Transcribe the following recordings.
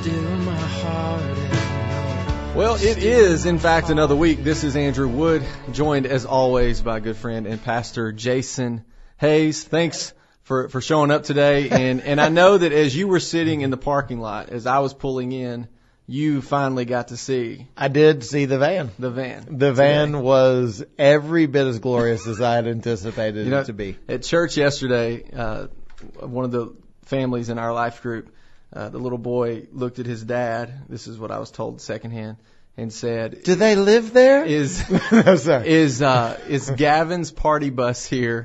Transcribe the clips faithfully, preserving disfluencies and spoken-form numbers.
still my heart and Well, it is, in fact, another week. This is Andrew Wood, joined as always by good friend and pastor Jason Hayes. Thanks for, for showing up today. And, and I know that as you were sitting in the parking lot, as I was pulling in, you finally got to see. I did see the van. The van. The van today. was every bit as glorious as I had anticipated you know, it to be. At church yesterday, uh, one of the families in our life group, Uh, the little boy looked at his dad. This is what I was told secondhand, and said, "Do they live there? Is no, sorry. is uh, is Gavin's party bus here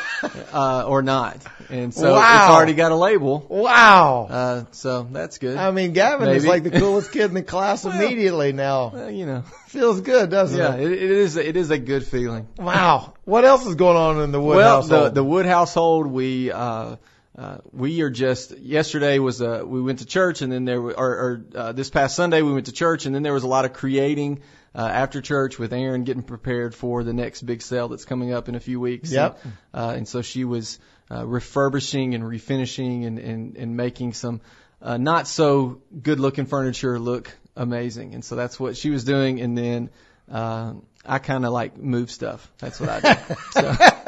uh, or not?" And so Wow. it's already got a label. Wow. Uh, so that's good. I mean, Gavin Maybe. is like the coolest kid in the class Well, immediately now. Well, you know, Feels good, doesn't yeah, it? it, it is. It is a good feeling. Wow. What else is going on in the Wood well, household? the the Wood household, we. Uh, Uh, we are just, yesterday was, uh, we went to church and then there, were, or, or uh, this past Sunday we went to church and then there was a lot of creating, uh, after church with Erin getting prepared for the next big sale that's coming up in a few weeks. Yep. And, uh, and so she was, uh, refurbishing and refinishing and, and, and making some, uh, not so good looking furniture look amazing. And so that's what she was doing. And then, uh, I kind of like move stuff. That's what I do. So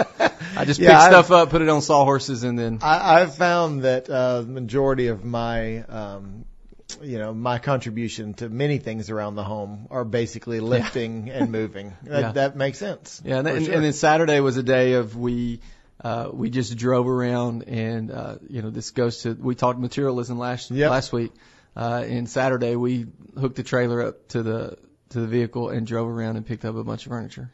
I just Yeah, pick I've- stuff up, put it on sawhorses, and then I, I've found that uh, the majority of my, um, you know, my contribution to many things around the home are basically lifting and moving. That, Yeah. that makes sense. yeah. And, for and, sure. and then Saturday was a day of we uh, we just drove around, and uh, you know, this goes to we talked materialism last Yep. last week. Uh, and Saturday we hooked the trailer up to the to the vehicle and drove around and picked up a bunch of furniture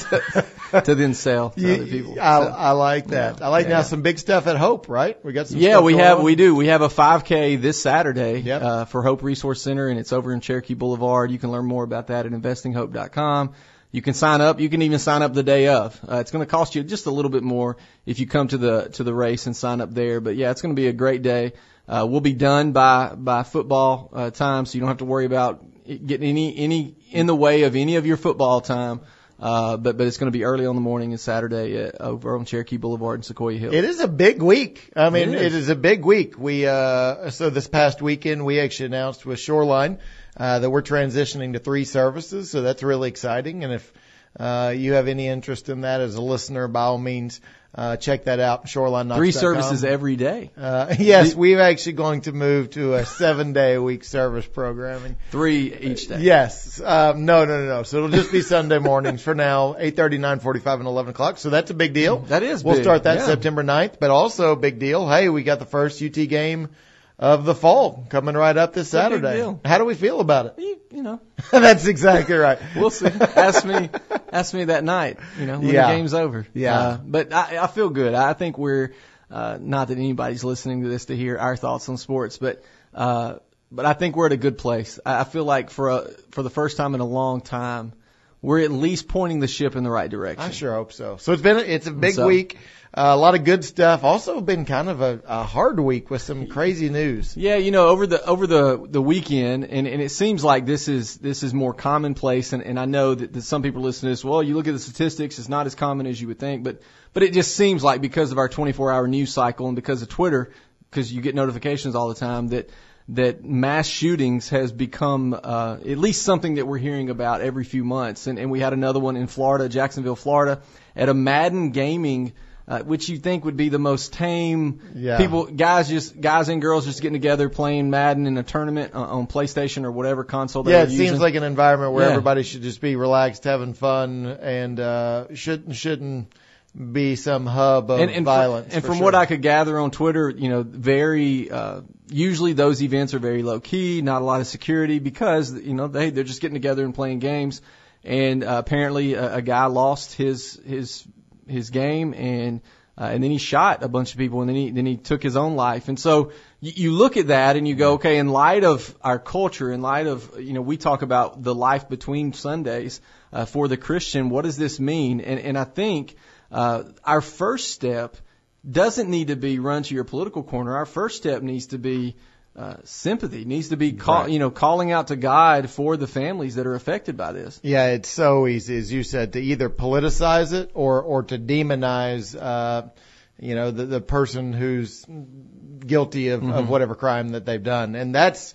to then sell to You- other people. I, So, I like that. yeah. I like Yeah. now some big stuff at Hope, right? We got some. yeah, stuff we going have on. we do we have a five K this Saturday Yep. uh, for Hope Resource Center, and it's over in Cherokee Boulevard. You can learn more about that at investing hope dot com. You can sign up. You can even sign up the day of. Uh, it's going to cost you just a little bit more if you come to the to the race and sign up there. But yeah, it's going to be a great day. Uh, we'll be done by by football uh, time, so you don't have to worry about it getting any any in the way of any of your football time. Uh, but but it's going to be early on the morning and Saturday at, over on Cherokee Boulevard in Sequoia Hills. It is a big week. I mean, It is. it is a big week. We uh so this past weekend we actually announced with Shoreline uh that we're transitioning to three services, so that's really exciting. And if uh you have any interest in that as a listener, by all means, uh check that out. Shoreline Knox dot com. Three services every day. Uh, yes, we're actually going to move to a seven day a week service programming. Three each day. Yes. Um, no, no, no, no. So it'll just be Sunday mornings for now, eight thirty, nine forty-five, and eleven o'clock. So that's a big deal. That is We'll big. start that Yeah. September ninth, but also a big deal. Hey, we got the first U T game of the fall coming right up this It's a big Saturday. deal. How do we feel about it? You, you know, That's exactly right. we'll see. ask me, ask me that night. You know, when Yeah. the game's over. Yeah. Uh, but I, I feel good. I think we're uh, not that anybody's listening to this to hear our thoughts on sports, but uh, but I think we're at a good place. I, I feel like for a, for the first time in a long time, we're at least pointing the ship in the right direction. I sure hope so. So it's been, it's a big So- week. Uh, a lot of good stuff. Also been kind of a, a hard week with some crazy news. Yeah, you know, over the over the the weekend, and, and it seems like this is this is more commonplace, and, and I know that, that some people listen to this. Well, you look at the statistics; it's not as common as you would think, but but it just seems like because of our twenty-four hour news cycle and because of Twitter, because you get notifications all the time, that that mass shootings has become uh, at least something that we're hearing about every few months. And, and we had another one in Florida, Jacksonville, Florida, at a Madden gaming. Uh, which you think would be the most tame Yeah. people, guys just guys and girls just getting together playing Madden in a tournament uh, on PlayStation or whatever console they Yeah, were it using. seems like an environment where Yeah. everybody should just be relaxed, having fun, and uh, shouldn't shouldn't be some hub of and, and violence. From, and for from sure. what I could gather on Twitter, you know, very uh, usually those events are very low key, not a lot of security because you know they they're just getting together and playing games. And uh, apparently a, a guy lost his his his game and. Uh, and then he shot a bunch of people, and then he then he took his own life. And so you, you look at that, and you go, okay, in light of our culture, in light of you know, we talk about the life between Sundays uh, for the Christian. What does this mean? And and I think uh, our first step doesn't need to be run to your political corner. Our first step needs to be uh, sympathy. Needs to be call, Right. you know calling out to God for the families that are affected by this. Yeah, it's so easy, as you said, to either politicize it or or to demonize, uh, you know, the the person who's guilty of, Mm-hmm. of whatever crime that they've done, and that's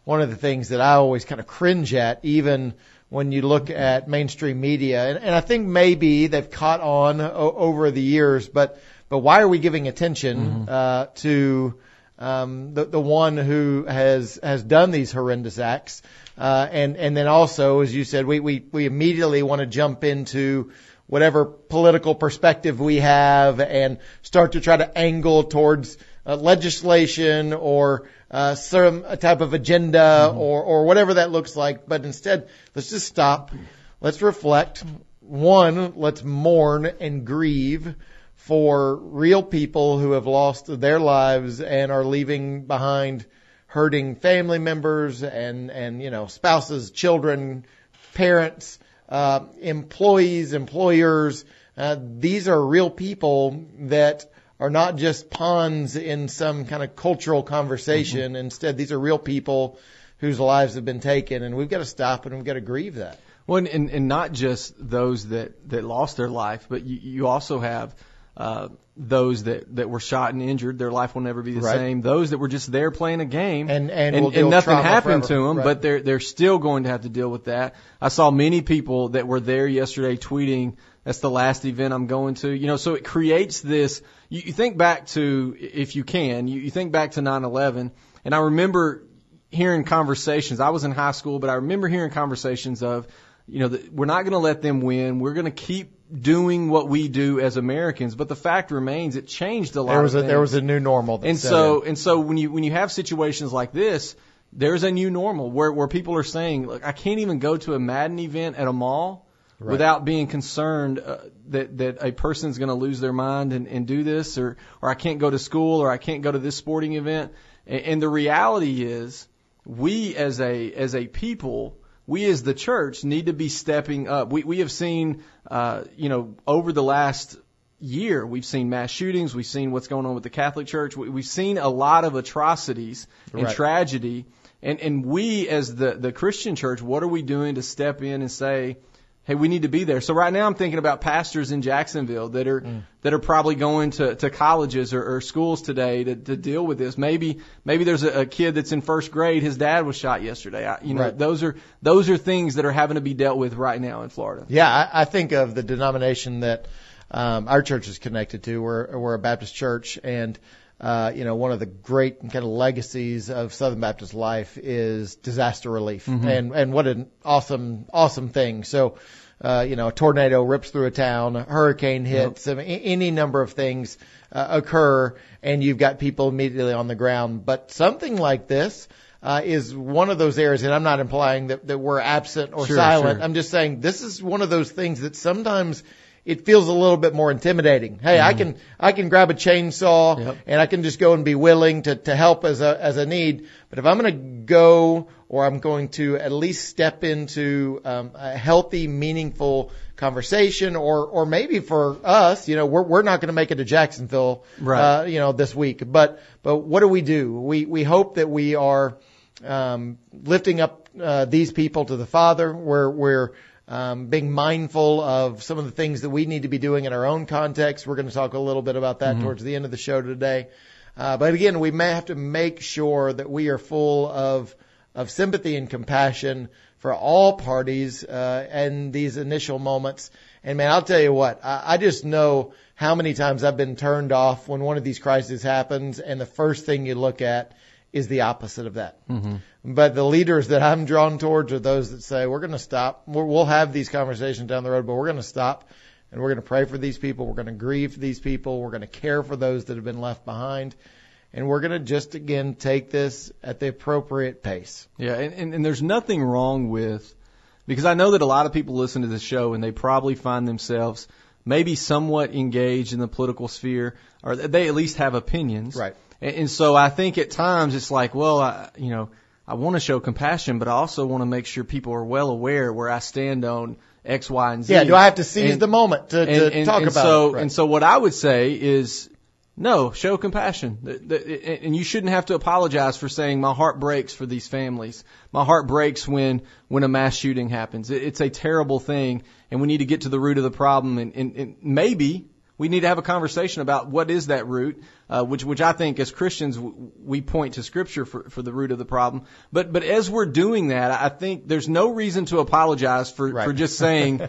one of the things that I always kind of cringe at, even when you look at mainstream media. And, and I think maybe they've caught on o- over the years, but, but why are we giving attention, mm-hmm. uh, to, um, the, the one who has, has done these horrendous acts? Uh, and, and then also, as you said, we, we, we immediately want to jump into whatever political perspective we have and start to try to angle towards uh, legislation or uh, some type of agenda mm-hmm. or, or whatever that looks like. But instead, let's just stop. Let's reflect. One, let's mourn and grieve for real people who have lost their lives and are leaving behind hurting family members and, and, you know, spouses, children, parents, uh, employees, employers. Uh, these are real people that are not just pawns in some kind of cultural conversation. Mm-hmm. Instead, these are real people whose lives have been taken, and we've got to stop and we've got to grieve that. Well, and, and not just those that, that lost their life, but you, you also have uh, those that, that were shot and injured. Their life will never be the right. same. Those that were just there playing a game, and and, and, we'll and nothing happened forever. to them, right. but they're they're still going to have to deal with that. I saw many people that were there yesterday tweeting, "That's the last event I'm going to." You know, so it creates this. You, you think back to, if you can, you, you think back to nine eleven, and I remember hearing conversations. I was in high school, but I remember hearing conversations of, you know, the, we're not going to let them win. We're going to keep doing what we do as Americans. But the fact remains, it changed a lot. There was of a things. there was a new normal. That and set so in. and so when you when you have situations like this, there's a new normal where where people are saying, look, I can't even go to a Madden event at a mall right. without being concerned uh, that that a person's going to lose their mind and, and do this, or or I can't go to school, or I can't go to this sporting event. And, and the reality is, we as a as a people, we as the church need to be stepping up. We we have seen, uh, you know, over the last year, we've seen mass shootings. We've seen what's going on with the Catholic Church. We, we've seen a lot of atrocities and right. tragedy. And and we as the the Christian church, what are we doing to step in and say, hey, we need to be there? So right now I'm thinking about pastors in Jacksonville that are mm. that are probably going to, to colleges or, or schools today to, to deal with this. Maybe maybe there's a, a kid that's in first grade. His dad was shot yesterday. I, you know, right. those are those are things that are having to be dealt with right now in Florida. Yeah, I, I think of the denomination that um, our church is connected to. We're we're a Baptist church, and uh, you know, one of the great kind of legacies of Southern Baptist life is disaster relief, mm-hmm. and and what an awesome awesome thing. So. Uh, you know, a tornado rips through a town, a hurricane hits, yep. I mean, any number of things uh, occur, and you've got people immediately on the ground. But something like this uh, is one of those areas, and I'm not implying that, that we're absent or sure, silent. Sure. I'm just saying this is one of those things that sometimes it feels a little bit more intimidating. Hey, mm-hmm. I can I can grab a chainsaw yep. and I can just go and be willing to, to help as a as a need. But if I'm going to go, or I'm going to at least step into um, a healthy, meaningful conversation, or or maybe for us, you know, we're we're not going to make it to Jacksonville, right. uh, you know, this week. But but what do we do? We we hope that we are um, lifting up uh, these people to the Father. We're we're Um, being mindful of some of the things that we need to be doing in our own context. We're going to talk a little bit about that mm-hmm. towards the end of the show today. Uh, but again, we may have to make sure that we are full of of sympathy and compassion for all parties uh, in these initial moments. And man, I'll tell you what, I, I just know how many times I've been turned off when one of these crises happens, and the first thing you look at is the opposite of that. Mm-hmm. But the leaders that I'm drawn towards are those that say, we're going to stop. We're, we'll have these conversations down the road, but we're going to stop, and we're going to pray for these people. We're going to grieve for these people. We're going to care for those that have been left behind. And we're going to just, again, take this at the appropriate pace. Yeah, and, and, and there's nothing wrong with, because I know that a lot of people listen to this show, and they probably find themselves maybe somewhat engaged in the political sphere, or they at least have opinions. Right. And, and so I think at times it's like, well, I, you know, I want to show compassion, but I also want to make sure people are well aware where I stand on X, Y, and Z. Yeah, do I have to seize and, the moment to, to and, and, talk and about so, it? Right. And so what I would say is, no, show compassion. And you shouldn't have to apologize for saying my heart breaks for these families. My heart breaks when, when a mass shooting happens. It's a terrible thing, and we need to get to the root of the problem. And, and, and maybe we need to have a conversation about what is that root, uh, which which I think as Christians w- we point to Scripture for, for the root of the problem. But but as we're doing that, I think there's no reason to apologize for, right. for just saying,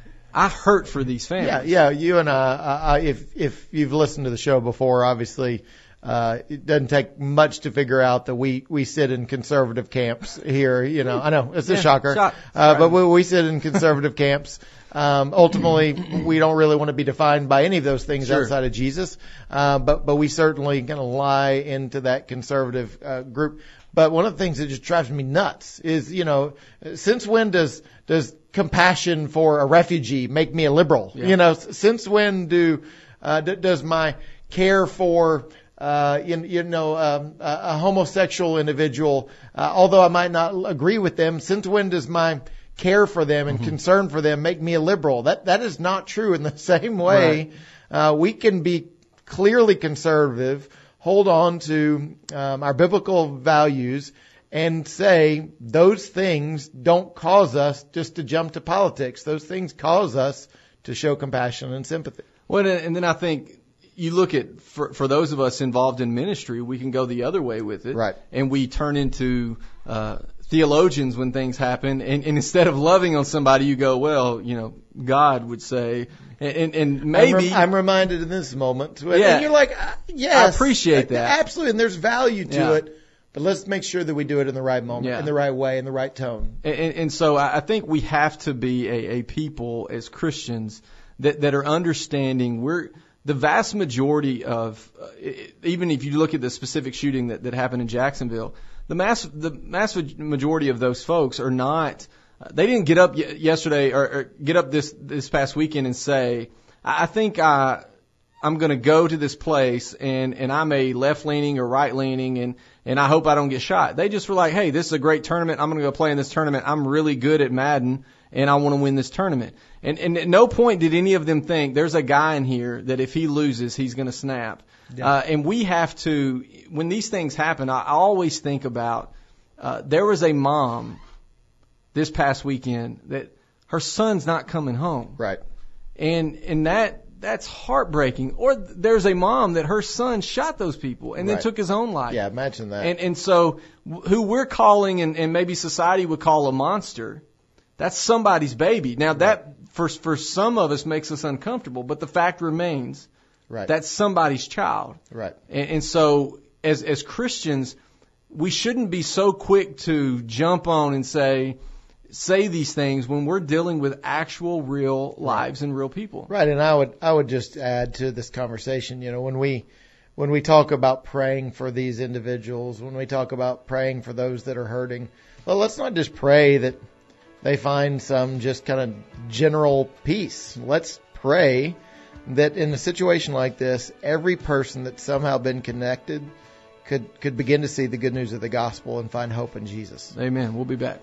I hurt for these families. Yeah, yeah. You and I, I, if if you've listened to the show before, obviously. Uh, it doesn't take much to figure out that we, we sit in conservative camps here. You know, I know it's a yeah, shocker, shock. uh, but we, we sit in conservative camps. Um, ultimately, we don't really want to be defined by any of those things sure. outside of Jesus. Uh, but, but we certainly kind of lie into that conservative, uh, group. But one of the things that just drives me nuts is, you know, since when does, does compassion for a refugee make me a liberal? Yeah. You know, since when do, uh, d- does my care for, Uh, you, you know, um, a, a homosexual individual, uh, although I might not agree with them, since when does my care for them and mm-hmm. concern for them make me a liberal? That that is not true. In the same way, right. uh, we can be clearly conservative, hold on to um, our biblical values, and say those things don't cause us just to jump to politics. Those things cause us to show compassion and sympathy. Well, and then I think. You look at, for, for those of us involved in ministry, we can go the other way with it. Right. And we turn into uh, theologians when things happen. And, and instead of loving on somebody, you go, well, you know, God would say, and, and, and maybe. I'm, re- I'm reminded in this moment. And yeah. you're like, uh, yes. I appreciate that. Absolutely. And there's value to yeah. it. But let's make sure that we do it in the right moment, yeah. in the right way, in the right tone. And, and, and so I think we have to be a, a people as Christians that, that are understanding we're, the vast majority of, uh, even if you look at the specific shooting that, that happened in Jacksonville, the mass, the massive majority of those folks are not, uh, they didn't get up y- yesterday or, or get up this, this past weekend and say, I, I think I, I'm going to go to this place and, and I'm a left leaning or right leaning and, and I hope I don't get shot. They just were like, hey, this is a great tournament. I'm going to go play in this tournament. I'm really good at Madden and I want to win this tournament. And, and at no point did any of them think there's a guy in here that if he loses, he's going to snap. Yeah. Uh, and we have to, when these things happen, I, I always think about, uh, there was a mom this past weekend that her son's not coming home. Right. And, and that, that's heartbreaking. Or there's a mom that her son shot those people and right. then took his own life. Yeah, imagine that. And, and so who we're calling and, and maybe society would call a monster, that's somebody's baby. Now right. that for for some of us makes us uncomfortable, but the fact remains right. that's somebody's child. Right. And, and so as as Christians, we shouldn't be so quick to jump on and say say these things when we're dealing with actual real lives and real people. Right. And I would I would just add to this conversation, you know, when we when we talk about praying for these individuals, when we talk about praying for those that are hurting, well, let's not just pray that they find some just kind of general peace. Let's pray that in a situation like this, every person that's somehow been connected could, could begin to see the good news of the gospel and find hope in Jesus. Amen. We'll be back.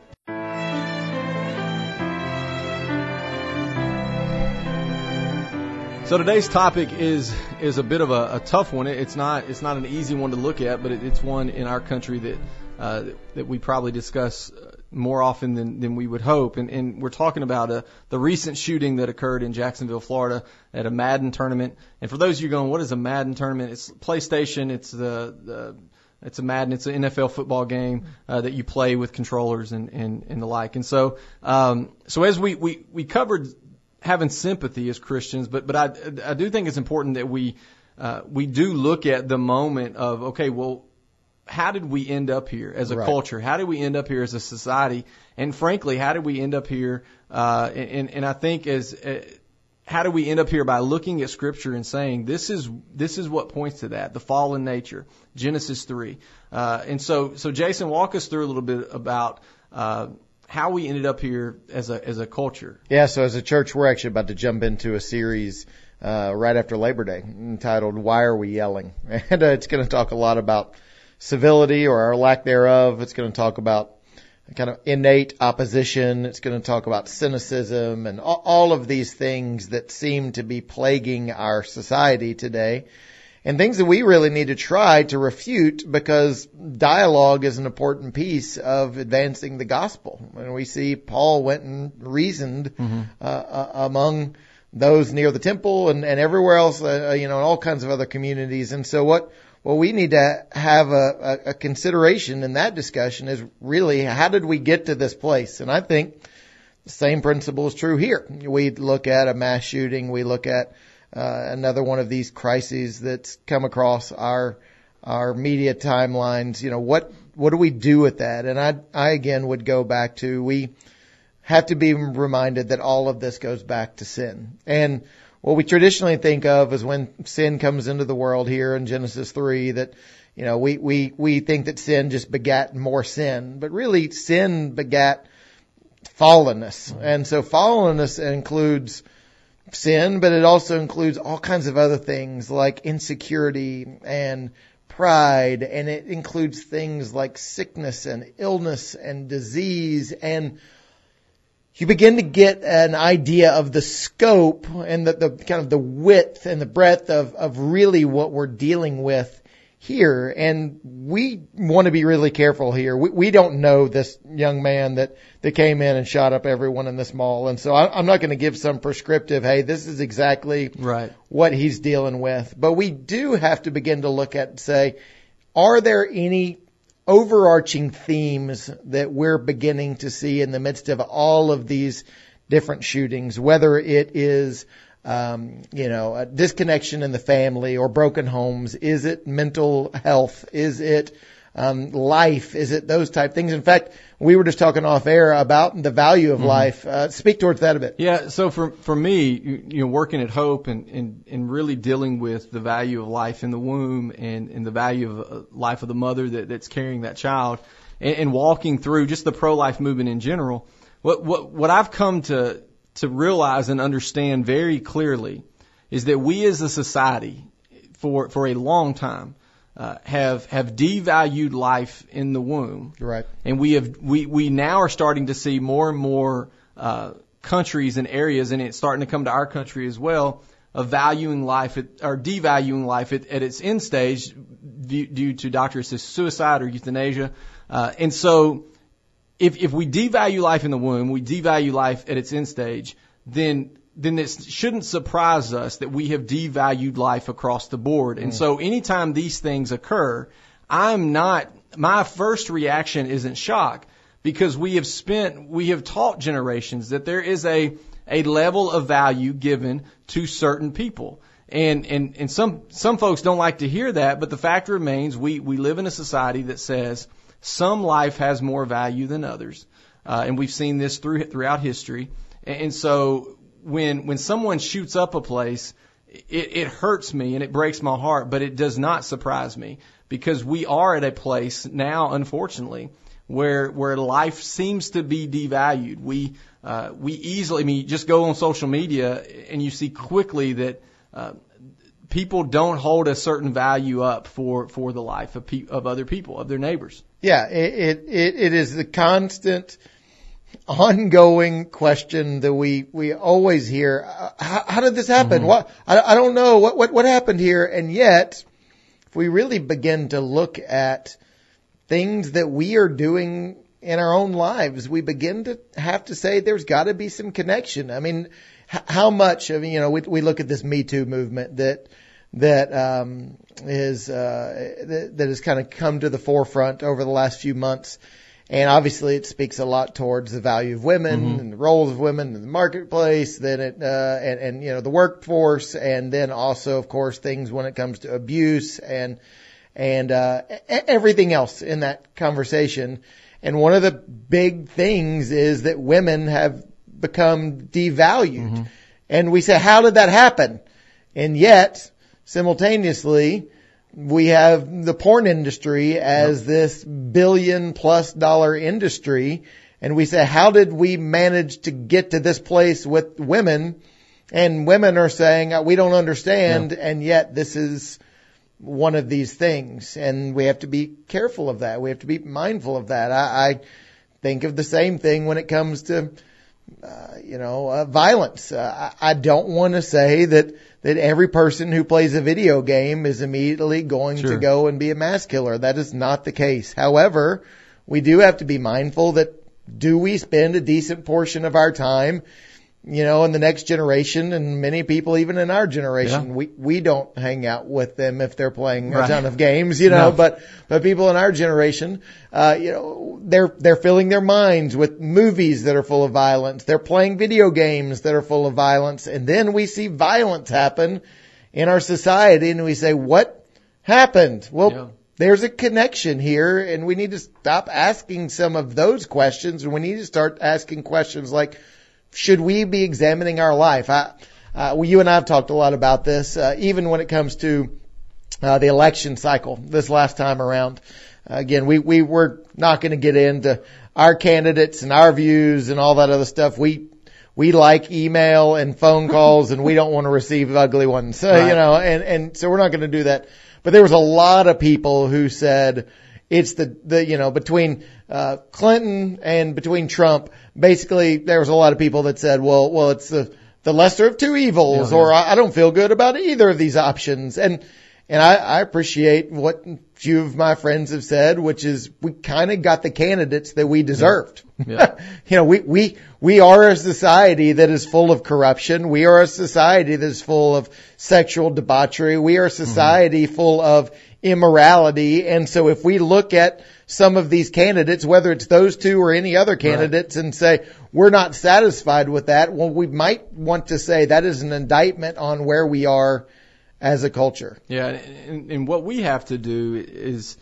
So today's topic is is a bit of a, a tough one. It's not it's not an easy one to look at, but it, it's one in our country that uh, that we probably discuss more often than, than we would hope. And, and we're talking about a, the recent shooting that occurred in Jacksonville, Florida at a Madden tournament. And for those of you going, what is a Madden tournament? It's PlayStation. It's the, the it's a Madden. It's an N F L football game uh, that you play with controllers and, and, and the like. And so um, so as we, we, we covered having sympathy as Christians, but but I, I do think it's important that we uh, we do look at the moment of, okay, well, how did we end up here as a right. culture? How did we end up here as a society? And frankly, how did we end up here? Uh, and, and I think as uh, how do we end up here by looking at Scripture and saying this is this is what points to that, the fallen nature, Genesis three. Uh, and so so Jason, walk us through a little bit about uh, how we ended up here as a as a culture. Yeah, so as a church, we're actually about to jump into a series uh, right after Labor Day entitled "Why Are We Yelling?" And uh, it's going to talk a lot about civility or our lack thereof. It's going to talk about kind of innate opposition. It's going to talk about cynicism and all of these things that seem to be plaguing our society today, and things that we really need to try to refute, because dialogue is an important piece of advancing the gospel. And we see Paul went and reasoned mm-hmm. uh, uh, among those near the temple and, and everywhere else, uh, you know, in all kinds of other communities. And so what, what we need to have a, a, a consideration in that discussion is really, how did we get to this place? And I think the same principle is true here. We look at a mass shooting. We look at uh, another one of these crises that's come across our our media timelines. You know, what what do we do with that? And I I again would go back to, we have to be reminded that all of this goes back to sin. And what we traditionally think of is when sin comes into the world here in Genesis three, that, you know, we, we, we think that sin just begat more sin, but really sin begat fallenness. And so fallenness includes sin, but it also includes all kinds of other things like insecurity and pride, and it includes things like sickness and illness and disease, and you begin to get an idea of the scope and the, the kind of the width and the breadth of, of really what we're dealing with here. And we want to be really careful here. We, we don't know this young man that, that came in and shot up everyone in this mall. And so I, I'm not going to give some prescriptive, hey, this is exactly right what he's dealing with. But we do have to begin to look at and say, are there any overarching themes that we're beginning to see in the midst of all of these different shootings, whether it is, um, you know, a disconnection in the family or broken homes? Is it mental health? Is it um, life? Is it those type things? In fact, we were just talking off air about the value of mm-hmm. life. Uh, speak towards that a bit. Yeah. So for for me, you, you know, working at Hope and, and and really dealing with the value of life in the womb and, and the value of uh, life of the mother that, that's carrying that child, and, and walking through just the pro-life movement in general, what what what I've come to to realize and understand very clearly is that we as a society, for for a long time, Uh, have have devalued life in the womb, right? And we have we we now are starting to see more and more uh, countries and areas, and it's starting to come to our country as well, of valuing life at, or devaluing life at, at its end stage due, due to doctor-assisted suicide or euthanasia. Uh, and so, if if we devalue life in the womb, we devalue life at its end stage, then then it shouldn't surprise us that we have devalued life across the board. And mm. so anytime these things occur, I'm not, my first reaction isn't shock, because we have spent, we have taught generations that there is a, a level of value given to certain people. And, and, and some, some folks don't like to hear that, but the fact remains we, we live in a society that says some life has more value than others. Uh, and we've seen this through, throughout history. And, and so, When when someone shoots up a place, it, it hurts me and it breaks my heart, but it does not surprise me, because we are at a place now, unfortunately, where where life seems to be devalued. We uh, we easily, I mean, just go on social media and you see quickly that uh, people don't hold a certain value up for for the life of pe- of other people, of their neighbors. Yeah, it it it is the constant, ongoing question that we, we always hear. Uh, how, how did this happen? Mm-hmm. What, I, I don't know. What, what, what happened here? And yet, if we really begin to look at things that we are doing in our own lives, we begin to have to say there's got to be some connection. I mean, h- how much of, you know, we, we look at this Me Too movement that, that, um, is, uh, that, that has kind of come to the forefront over the last few months. And obviously it speaks a lot towards the value of women mm-hmm. and the roles of women in the marketplace, then it, uh, and, and, you know, the workforce, and then also, of course, things when it comes to abuse and, and, uh, everything else in that conversation. And one of the big things is that women have become devalued. Mm-hmm. And we say, how did that happen? And yet, simultaneously, we have the porn industry as yep. this billion plus dollar industry. And we say, how did we manage to get to this place with women? And women are saying, we don't understand. Yep. And yet this is one of these things. And we have to be careful of that. We have to be mindful of that. I, I think of the same thing when it comes to, uh, you know, uh, violence. Uh, I, I don't want to say that that every person who plays a video game is immediately going sure. to go and be a mass killer. That is not the case. However, we do have to be mindful that, do we spend a decent portion of our time you know, in the next generation, and many people even in our generation, Yeah. we, we don't hang out with them if they're playing a Right. ton of games, you know, No. but, but people in our generation, uh, you know, they're, they're filling their minds with movies that are full of violence. They're playing video games that are full of violence. And then we see violence happen in our society and we say, what happened? Well, Yeah. there's a connection here, and we need to stop asking some of those questions, and we need to start asking questions like, should we be examining our life? I, uh, well, you and I have talked a lot about this, uh, even when it comes to uh, the election cycle this last time around. Uh, again, we, we were not going to get into our candidates and our views and all that other stuff. We we like email and phone calls, and we don't want to receive ugly ones. So, Right. you know, and, and so we're not going to do that. But there was a lot of people who said it's the, the you know, between uh Clinton and between Trump, basically there was a lot of people that said, well, well, it's the, the lesser of two evils, Yeah, yeah. or I, I don't feel good about either of these options. And, and I, I appreciate what a few of my friends have said, which is we kind of got the candidates that we deserved. Yeah. You know, we, we, we are a society that is full of corruption. We are a society that is full of sexual debauchery. We are a society mm-hmm. full of immorality. And so if we look at some of these candidates, whether it's those two or any other candidates, right. and say, we're not satisfied with that, well, we might want to say that is an indictment on where we are as a culture. Yeah, and, and what we have to do is,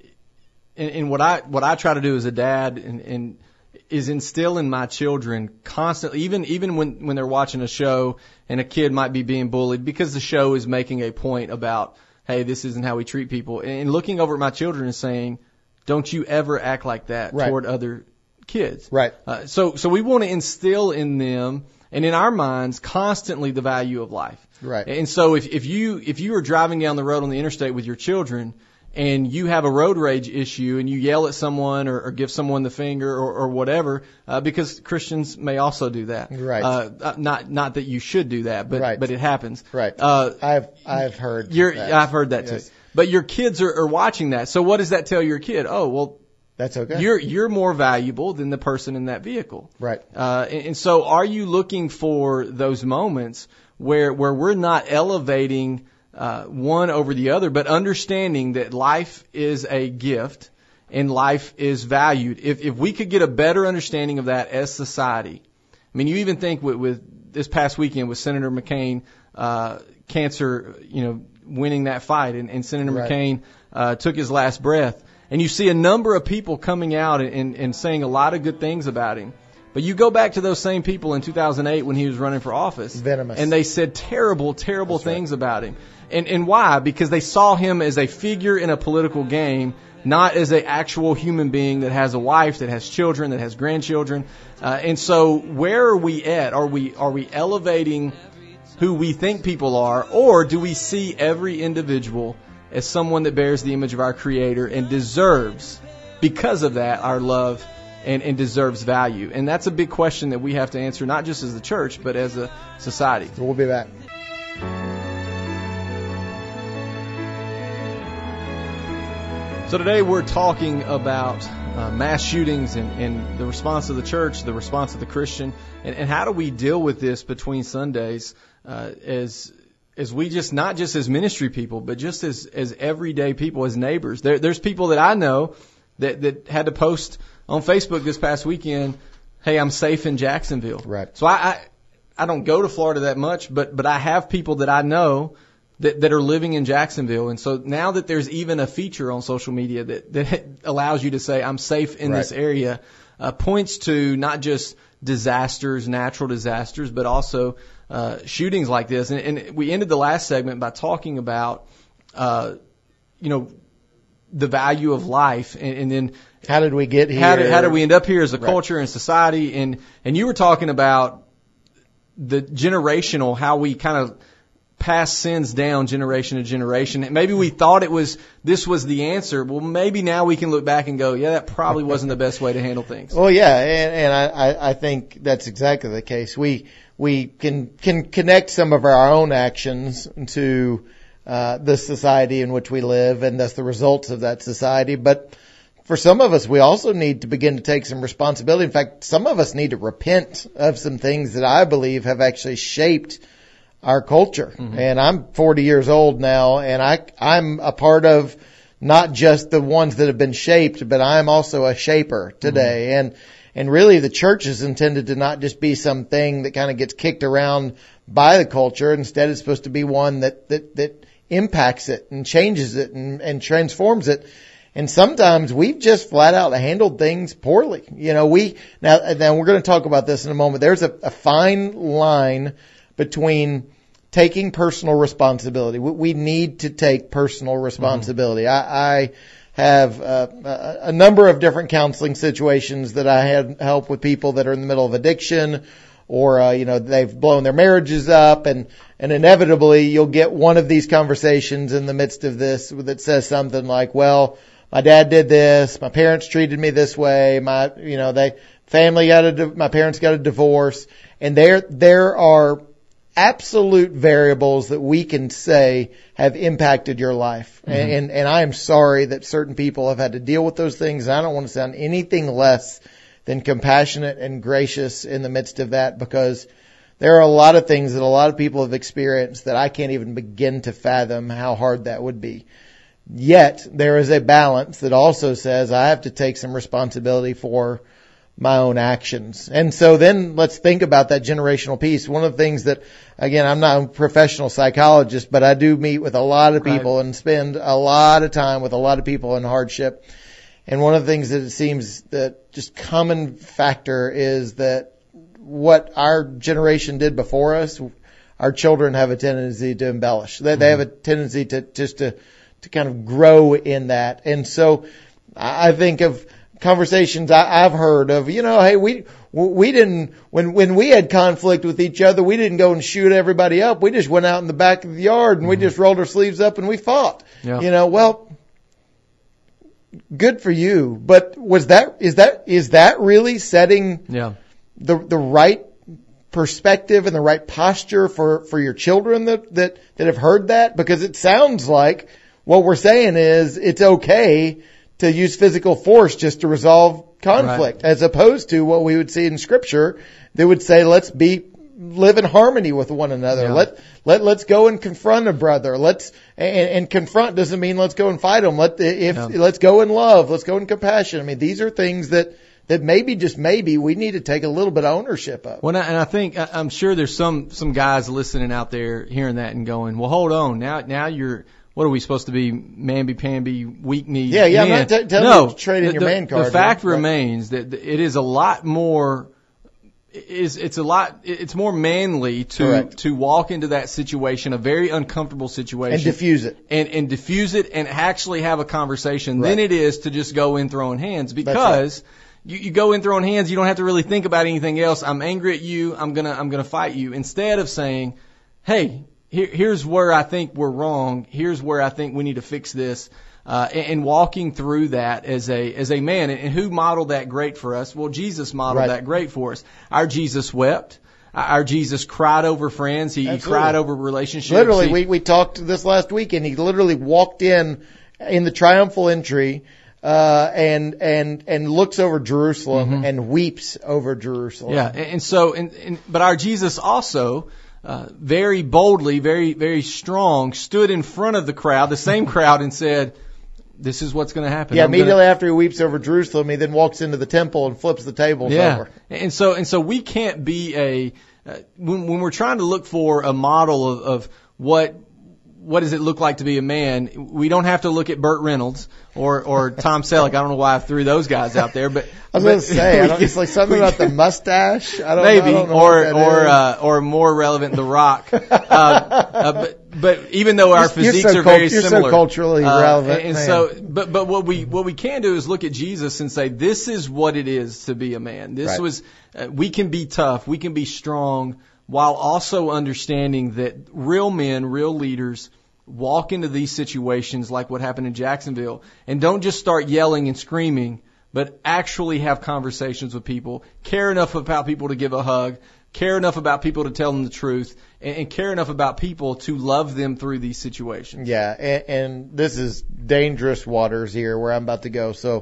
and, and what I what I try to do as a dad, and, and is instill in my children constantly, even even when when they're watching a show and a kid might be being bullied because the show is making a point about, hey, this isn't how we treat people, and looking over at my children and saying, don't you ever act like that right. toward other kids. Right. Uh, so so we want to instill in them and in our minds constantly the value of life. Right. And so if, if you if you are driving down the road on the interstate with your children and you have a road rage issue and you yell at someone or, or give someone the finger or, or whatever, uh, because Christians may also do that. Right. Uh, not not that you should do that, but right. but it happens. Right. Uh, I've I've heard. You're, that. I've heard that yes. too. But your kids are, are watching that. So what does that tell your kid? Oh, well, that's okay. You're you're more valuable than the person in that vehicle. Right. Uh, and, and so are you looking for those moments where where we're not elevating uh, one over the other, but understanding that life is a gift and life is valued? If if we could get a better understanding of that as society, I mean, you even think with, with this past weekend with Senator McCain, uh, cancer, you know, winning that fight, and, and Senator right. McCain uh, took his last breath. And you see a number of people coming out and, and saying a lot of good things about him. But you go back to those same people in two thousand eight when he was running for office. Venomous. And they said terrible, terrible That's things right. about him. And, and why? Because they saw him as a figure in a political game, not as an actual human being that has a wife, that has children, that has grandchildren. Uh, and so where are we at? Are we, are we elevating who we think people are, or do we see every individual as someone that bears the image of our Creator and deserves, because of that, our love and, and deserves value? And that's a big question that we have to answer, not just as the church, but as a society. So we'll be back. So today we're talking about uh, mass shootings and, and the response of the church, the response of the Christian, and, and how do we deal with this between Sundays uh, as as we just, not just as ministry people, but just as, as everyday people, as neighbors. There, there's people that I know that, that had to post on Facebook this past weekend, hey, I'm safe in Jacksonville. Right. So I, I, I don't go to Florida that much, but, but I have people that I know that, that are living in Jacksonville. And so now that there's even a feature on social media that, that allows you to say, I'm safe in right. this area, uh, points to not just disasters, natural disasters, but also uh, shootings like this. And, and we ended the last segment by talking about, uh, you know, the value of life, and, and then how did we get here? How did, how did we end up here as a right. culture and society? And and you were talking about the generational, how we kind of pass sins down generation to generation. Maybe we thought it was, this was the answer. Well, maybe now we can look back and go, yeah, that probably wasn't the best way to handle things. Well, yeah, and, and I, I think that's exactly the case. We we can can connect some of our own actions to uh, the society in which we live, and thus the results of that society. But for some of us, we also need to begin to take some responsibility. In fact, some of us need to repent of some things that I believe have actually shaped our culture. Mm-hmm. And I'm forty years old now, and I, I'm a part of not just the ones that have been shaped, but I'm also a shaper today. Mm-hmm. And, and really the church is intended to not just be something that kind of gets kicked around by the culture. Instead, it's supposed to be one that, that, that impacts it and changes it and, and transforms it. And sometimes we've just flat out handled things poorly. You know, we, now, now we're going to talk about this in a moment. There's a, a fine line between taking personal responsibility. We, we need to take personal responsibility. Mm-hmm. I, I have uh, a, a number of different counseling situations that I had help with people that are in the middle of addiction, or, uh, you know, they've blown their marriages up, and, and inevitably you'll get one of these conversations in the midst of this that says something like, well, my dad did this, my parents treated me this way, my, you know, they, family got a, my parents got a divorce, and there, there are absolute variables that we can say have impacted your life. Mm-hmm. And, and I am sorry that certain people have had to deal with those things. I don't want to sound anything less than compassionate and gracious in the midst of that, because there are a lot of things that a lot of people have experienced that I can't even begin to fathom how hard that would be. Yet there is a balance that also says I have to take some responsibility for my own actions. And so then let's think about that generational piece. One of the things that, again, I'm not a professional psychologist, but I do meet with a lot of people right. and spend a lot of time with a lot of people in hardship. And one of the things that it seems that just common factor is that what our generation did before us, our children have a tendency to embellish. They, mm-hmm. they have a tendency to just to, to kind of grow in that. And so I think of conversations I, I've heard of, you know, hey, we, we didn't, when, when we had conflict with each other, we didn't go and shoot everybody up. We just went out in the back of the yard and mm-hmm. we just rolled our sleeves up and we fought. Yeah. You know, well, good for you. But was that, is that, is that really setting yeah. the, the right perspective and the right posture for, for your children that, that, that have heard that? Because it sounds like what we're saying is it's okay to use physical force just to resolve conflict, right. as opposed to what we would see in Scripture that would say, let's be live in harmony with one another. Yeah. Let let let's go and confront a brother. Let's and, and confront doesn't mean let's go and fight them. Let if yeah. let's go in love. Let's go in compassion. I mean, these are things that that maybe just maybe we need to take a little bit of ownership of. Well, and I think I'm sure there's some some guys listening out there hearing that and going, well, hold on, now now you're. What are we supposed to be, mamby-pamby, weak-kneed? Yeah, yeah, man. I'm not t- telling no, you to trade in the, your man card. The fact right? remains that it is a lot more, is it's a lot, it's more manly to Correct. to walk into that situation, a very uncomfortable situation. And diffuse it. And, and diffuse it and actually have a conversation right. than it is to just go in throwing hands, because right. you, you go in throwing hands, you don't have to really think about anything else. I'm angry at you, I'm gonna, I'm gonna fight you. Instead of saying, hey, Here, here's where I think we're wrong. Here's where I think we need to fix this. Uh, and, and walking through that as a, as a man. And, and who modeled that great for us? Well, Jesus modeled right. that great for us. Our Jesus wept. Our Jesus cried over friends. He, he cried over relationships. Literally, he, we, we talked this last week, and he literally walked in, in the triumphal entry, uh, and, and, and looks over Jerusalem mm-hmm. and weeps over Jerusalem. Yeah. And, and so, and, and, but our Jesus also, Uh, very boldly, very, very strong, stood in front of the crowd, the same crowd, and said, this is what's going to happen. Yeah, I'm immediately gonna... after he weeps over Jerusalem, he then walks into the temple and flips the tables yeah. over. And so, and so we can't be a, uh, when, when we're trying to look for a model of, of what, what does it look like to be a man? We don't have to look at Burt Reynolds or, or Tom Selleck. I don't know why I threw those guys out there, but I was going to say, I don't, it's like something about the mustache. I don't maybe, know, I don't know or or is. uh, or more relevant, The Rock. uh, uh, but but even though our you're, physiques you're so are very cult- you're similar, so culturally uh, relevant, and, and man. so, but but what we what we can do is look at Jesus and say, this is what it is to be a man. This right. was uh, we can be tough, we can be strong, while also understanding that real men, real leaders, walk into these situations like what happened in Jacksonville, and don't just start yelling and screaming, but actually have conversations with people, care enough about people to give a hug, care enough about people to tell them the truth, and, and care enough about people to love them through these situations. Yeah, and, and this is dangerous waters here where I'm about to go, so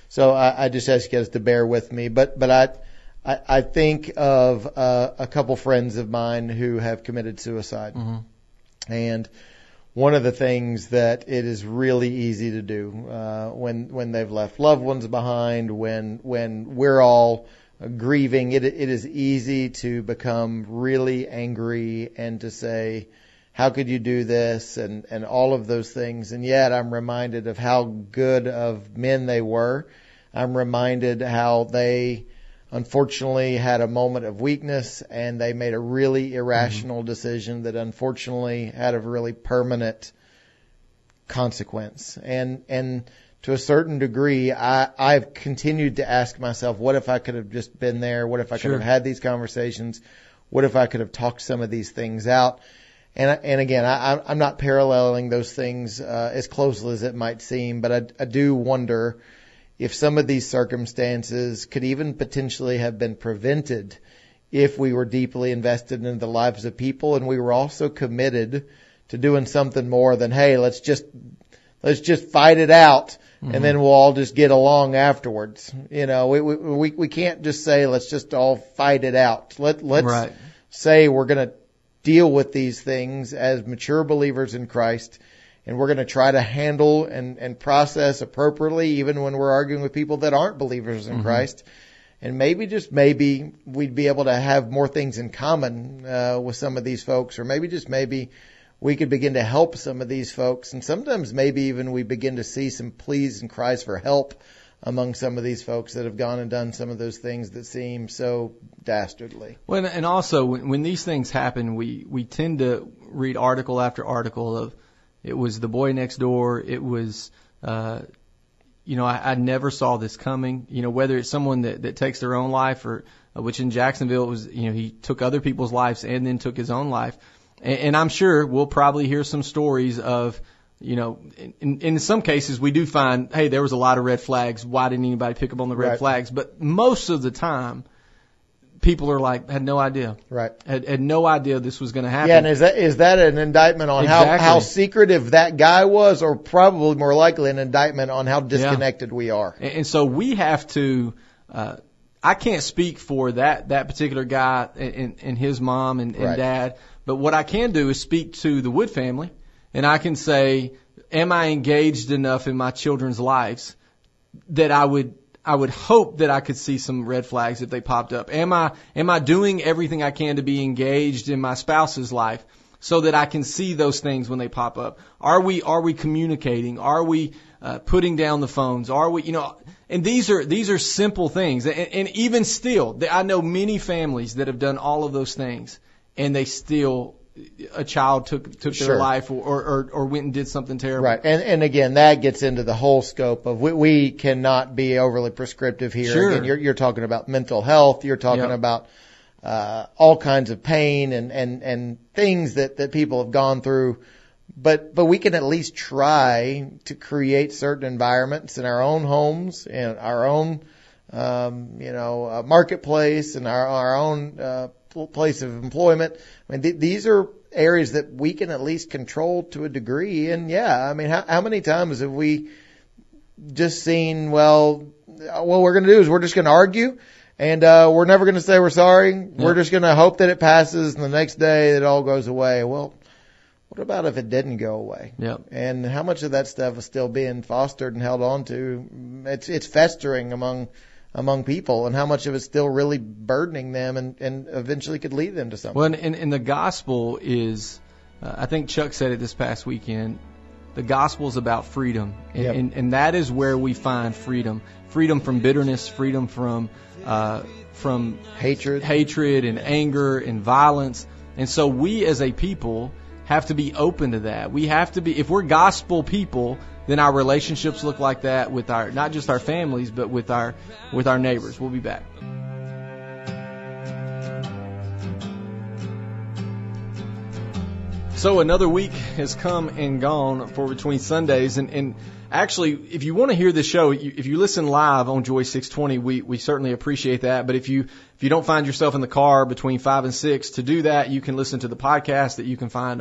So I, I just ask you guys to bear with me. But but I I, I think of uh, a couple friends of mine who have committed suicide, Mm-hmm. and one of the things that it is really easy to do uh, when when they've left loved ones behind, when when we're all grieving, it it is easy to become really angry and to say, how could you do this, and and all of those things. And yet I'm reminded of how good of men they were. I'm reminded how they unfortunately had a moment of weakness, and they made a really irrational mm-hmm. decision that unfortunately had a really permanent consequence. And and to a certain degree, I, I've continued to ask myself, what if I could have just been there? What if I Sure. could have had these conversations? What if I could have talked some of these things out? And and again, I, I'm not paralleling those things uh, as closely as it might seem, but I, I do wonder if some of these circumstances could even potentially have been prevented if we were deeply invested in the lives of people, and we were also committed to doing something more than, hey, let's just let's just fight it out, mm-hmm. and then we'll all just get along afterwards. You know, we we we can't just say let's just all fight it out. Let let's right. say we're going to deal with these things as mature believers in Christ. And we're going to try to handle and, and process appropriately, even when we're arguing with people that aren't believers in mm-hmm. Christ. And maybe, just maybe, we'd be able to have more things in common uh, with some of these folks. Or maybe, just maybe, we could begin to help some of these folks. And sometimes maybe even we begin to see some pleas and cries for help among some of these folks that have gone and done some of those things that seem so dastardly. Well, and also, when, when these things happen, we, we tend to read article after article of, it was the boy next door. It was, uh, you know, I, I never saw this coming. You know, whether it's someone that, that takes their own life, or uh, which in Jacksonville it was, you know, he took other people's lives and then took his own life. And, and I'm sure we'll probably hear some stories of, you know, in, in some cases we do find, hey, there was a lot of red flags. Why didn't anybody pick up on the red right. flags? But most of the time, people are like, had no idea. Right. Had, had no idea this was going to happen. Yeah, and is that is that an indictment on exactly. how, how secretive that guy was, or probably more likely an indictment on how disconnected yeah. we are? And, and so we have to, uh, I can't speak for that, that particular guy and, and his mom and, and right. dad, but what I can do is speak to the Wood family, and I can say, am I engaged enough in my children's lives that I would I would hope that I could see some red flags if they popped up. Am I, am I doing everything I can to be engaged in my spouse's life so that I can see those things when they pop up? Are we, are we communicating? Are we, uh, putting down the phones? Are we, you know, and these are, these are simple things. And, and even still, I know many families that have done all of those things, and they still, a child took took their sure. life, or, or or went and did something terrible. Right, and and again, that gets into the whole scope of we, we cannot be overly prescriptive here. Sure. Again, you're you're talking about mental health. You're talking Yep. about uh, all kinds of pain and and and things that that people have gone through. But but we can at least try to create certain environments in our own homes, in our own um, you know uh, marketplace, and our our own uh, place of employment. I mean, th- these are areas that we can at least control to a degree. And yeah, I mean, how, how many times have we just seen, well, what we're going to do is we're just going to argue, and uh, we're never going to say we're sorry. Yep. We're just going to hope that it passes, and the next day it all goes away. Well, what about if it didn't go away? Yep. And how much of that stuff is still being fostered and held on to? It's, it's festering among among people, and how much of it's still really burdening them, and, and eventually could lead them to something. Well, and, and, and the gospel is, uh, I think Chuck said it this past weekend, the gospel is about freedom. And, Yep. and, and that is where we find freedom. Freedom from bitterness, freedom from, uh, from Hatred. hatred and anger and violence. And so we as a people have to be open to that. We have to be, if we're gospel people, then our relationships look like that with our, not just our families, but with our, with our neighbors. We'll be back. So another week has come and gone for Between Sundays, and, and actually, if you want to hear this show, if you listen live on Joy six twenty, we, we certainly appreciate that. But if you if you don't find yourself in the car between five and six to do that, you can listen to the podcast that you can find on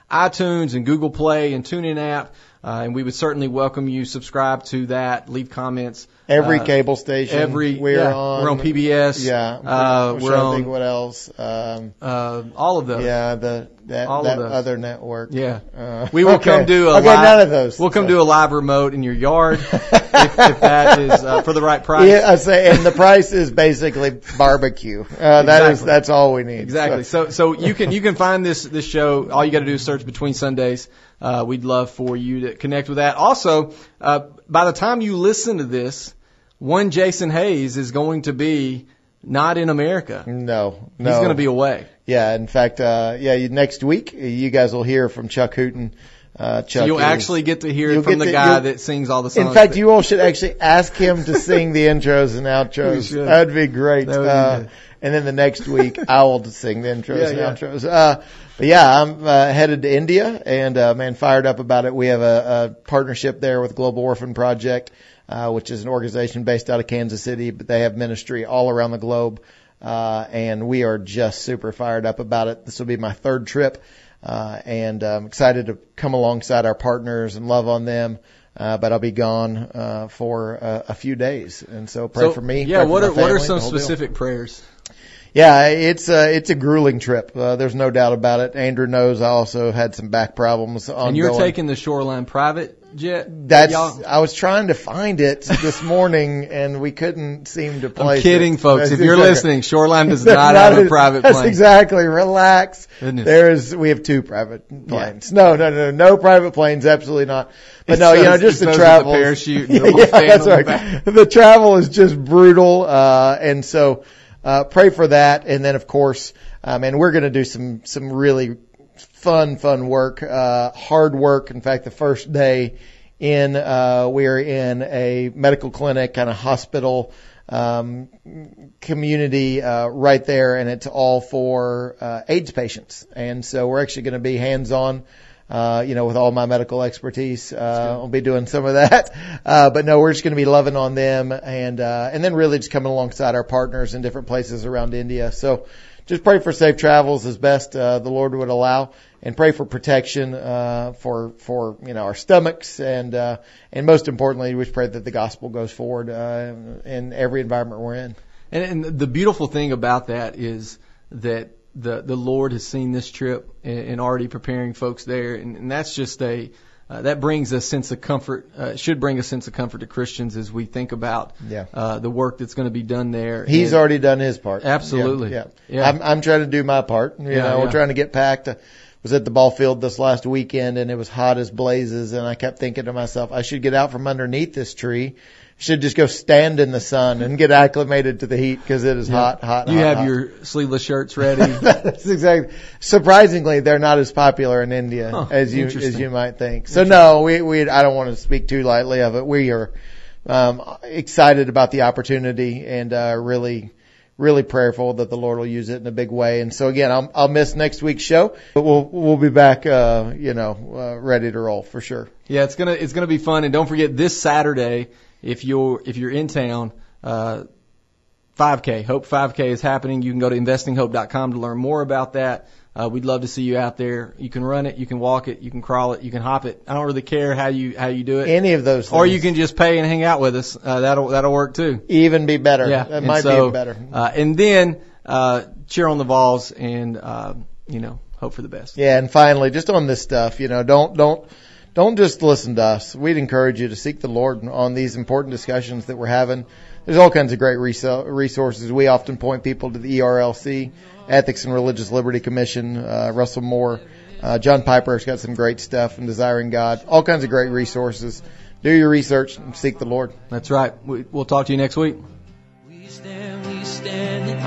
iTunes and Google Play and TuneIn app. Uh, and we would certainly welcome you. Subscribe to that. Leave comments. Every uh, cable station. Every we're yeah, on. We're on P B S. Yeah. Uh, I'm we're trying to on. think what else. Um, uh, all of those. yeah, the that, all that of those. other network. Yeah. Uh, we will okay. come do a okay, live. none of those. We'll come so. do a live remote in your yard if, if that is uh, for the right price. Yeah, I say, and the price is basically barbecue. Uh, that Exactly. is that's all we need. Exactly. So, so you can you can find this this show. All you got to do is search Between Sundays. Uh, we'd love for you to connect with that. Also, uh, by the time you listen to this, one Jason Hayes is going to be not in America. No, no. He's going to be away. Yeah, in fact, uh, yeah, you, next week you guys will hear from Chuck Hooten. Uh, Chuck So you'll is, actually get to hear you'll it from get the to- guy you'll- that sings all the songs. In fact, that- you all should actually ask him to sing the intros and We outros. should. That'd be great. That would be uh, good. and then the next week, I will sing the intros Yeah, and yeah. outros. Uh, but yeah, I'm uh, headed to India and, uh, man, fired up about it. We have a, a partnership there with Global Orphan Project, uh, which is an organization based out of Kansas City, but they have ministry all around the globe. Uh, and we are just super fired up about it. This will be my third trip. Uh, and I'm excited to come alongside our partners and love on them. Uh, but I'll be gone, uh, for uh, a few days. And so pray so, for me. Yeah. pray for What my are what are family, some the whole deal. specific prayers? Yeah, it's a, it's a grueling trip. Uh, there's no doubt about it. Andrew knows I also had some back problems ongoing. And you're taking the Shoreline private jet? That's, Y'all? I was trying to find it this morning and we couldn't seem to place I'm kidding, it. folks. That's If you're exactly- listening, Shoreline does That's not have a it. private That's plane. exactly. Relax. Goodness. There's, we have two private planes. No, no, no, no private planes. Absolutely not. But It's no, you know, those- just it's the those with the travel. parachute and the little Yeah, fan that's on the right. back. The travel is just brutal. Uh, and so, uh, pray for that. And then of course, um, and we're going to do some, some really fun, fun work, uh, hard work. In fact, the first day in, uh, we're in a medical clinic, kind of hospital, um, community, uh, right there. And it's all for, uh, AIDS patients. And so we're actually going to be hands on. Uh, you know, with all my medical expertise, uh, I'll be doing some of that. Uh, but no, we're just going to be loving on them and, uh, and then really just coming alongside our partners in different places around India. So just pray for safe travels as best, uh, the Lord would allow, and pray for protection, uh, for, for, you know, our stomachs and, uh, and most importantly, we just pray that the gospel goes forward, uh, in every environment we're in. And, and the beautiful thing about that is that the the Lord has seen this trip and, and already preparing folks there, and, and that's just a uh, that brings a sense of comfort. Uh, should bring a sense of comfort to Christians as we think about Yeah. uh, the work that's going to be done there. He's and, already done his part. Absolutely. Yeah. Yeah. yeah. I'm, I'm trying to do my part. You Yeah, know, yeah. we're trying to get packed. I was at the ball field this last weekend and it was hot as blazes, and I kept thinking to myself, I should get out from underneath this tree. Should just go stand in the sun and get acclimated to the heat because it is Yeah. hot, hot, You hot, have hot. your sleeveless shirts ready. That's exactly. Surprisingly, they're not as popular in India Huh, as you interesting. as you might think. So no, we we I don't want to speak too lightly of it. We are um, excited about the opportunity and uh, really really prayerful that the Lord will use it in a big way. And so again, I'll I'll miss next week's show, but we'll we'll be back, uh, you know, uh, ready to roll for sure. Yeah, it's gonna it's gonna be fun, and don't forget this Saturday if you're if you're in town. Uh, five K, Hope five K is happening. You can go to investing hope dot com to learn more about that. Uh, we'd love to see you out there. You can run it, you can walk it, you can crawl it, you can hop it. I don't really care how you how you do it. Any of those things. Or you can just pay and hang out with us. Uh, that'll that'll work too. even be better. Yeah, That and might so, be better. Uh, and then uh, cheer on the Vols and uh, you know hope for the best. Yeah, and finally, just on this stuff, you know, don't don't don't just listen to us. We'd encourage you to seek the Lord on these important discussions that we're having. There's all kinds of great resources. We often point people to the E R L C, Ethics and Religious Liberty Commission, uh, Russell Moore, uh, John Piper's got some great stuff, and Desiring God, all kinds of great resources. Do your research and seek the Lord. That's right. We, we'll talk to you next week. We stand, we stand in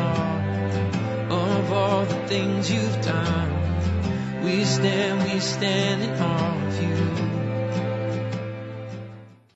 awe of all the things you've done. We stand, we stand in awe